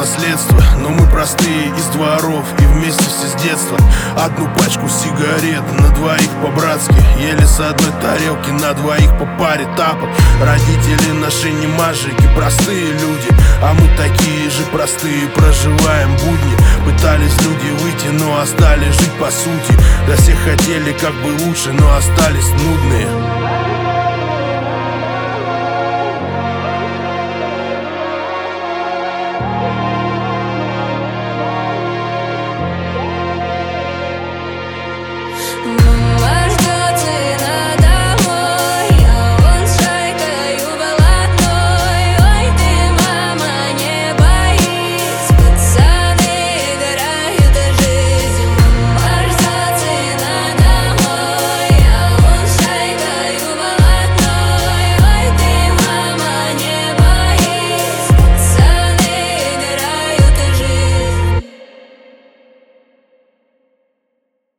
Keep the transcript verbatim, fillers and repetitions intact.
наследство, но мы простые из дворов и вместе все с детства. Одну пачку сигарет на двоих по-братски, ели с одной тарелки на двоих по паре тапок. Родители наши не мажики, простые люди, а мы такие же простые, проживаем будни. Пытались люди выйти, но остались жить по сути. Да все хотели как бы лучше, но остались нудные.